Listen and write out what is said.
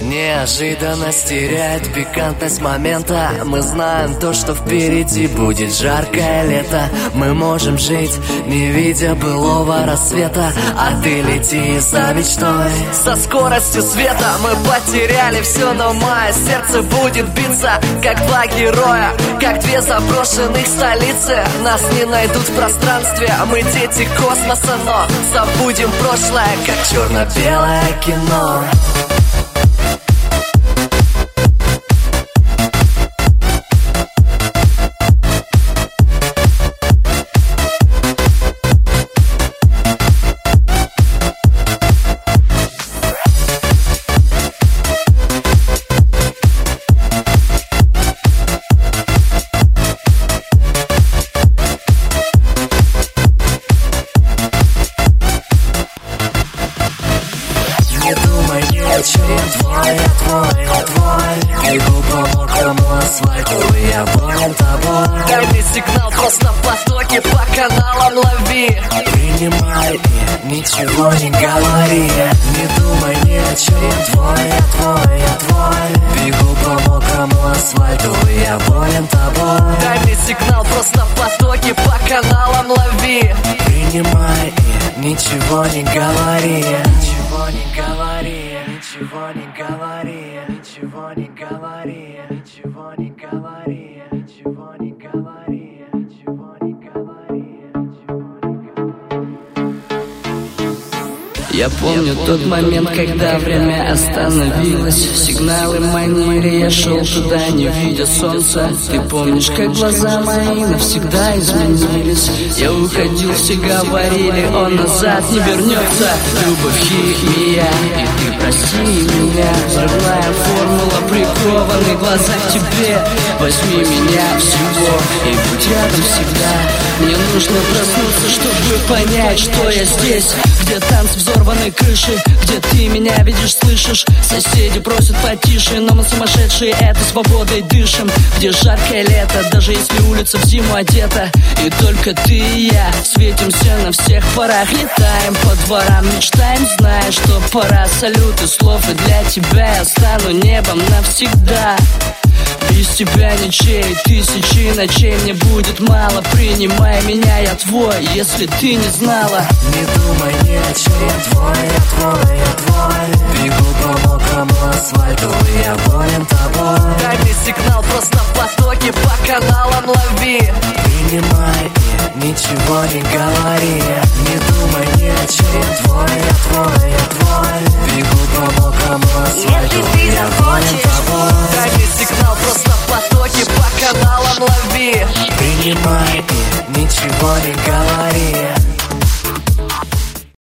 Неожиданность теряет пикантность момента. Мы знаем то, что впереди будет жаркое лето. Мы можем жить, не видя былого рассвета. А ты лети за мечтой со скоростью света. Мы потеряли все, но мое сердце будет биться, как два героя, как две заброшенных столицы. Нас не найдут в пространстве, мы дети космоса, но забудем прошлое, как черно-белое кино. Не думай ни о чем, я твой. Бегу по мокрому асфальту, и я болен тобой. Дай мне сигнал, просто в потоке по каналам лови. Принимай и ничего не говори. Не думай ни о чем, я твой. Бегу по мокрому асфальту, и я болен тобой. Дай мне сигнал, просто в потоке по каналам лови. Принимай и ничего не говори. Ничего не говори, ничего не говори, ничего не говори, ничего не говори, ничего не говори, ничего не говори. Я помню тот момент, когда время остановилось. Сигналы манили, я шел туда, не видя солнца. Ты помнишь, как глаза мои навсегда изменились? Я уходил, все говорили, он назад не вернется. Любовь, химия, и ты прости меня. Взрывная формула, прикованные глаза к тебе. Возьми меня всего и будь рядом всегда. Мне нужно проснуться, чтобы понять, что я здесь. Где танцы взорванной крыши, где ты меня видишь, слышишь. Соседи просят потише, но мы сумасшедшие этой свободой дышим. Где жаркое лето, даже если улица в зиму одета. И только ты и я светимся на всех парах. Летаем по дворам, мечтаем, зная, что пора. Салюты слов, и для тебя я стану небом навсегда. Без тебя ничей, тысячи ночей мне будет мало. Принимай меня, я твой, если ты не знала. Не думай ни о чем, я твой. Бегу по мокрому асфальту, и я болен тобой. Дай мне сигнал, просто в потоке по каналам лови. Принимай и ничего не говори. Не думай ни о чем, я твой. Бегу по мокрому асфальту, и я болен тобой. Дай мне сигнал, просто в потоке по каналам лови. Принимай и ничего не говори.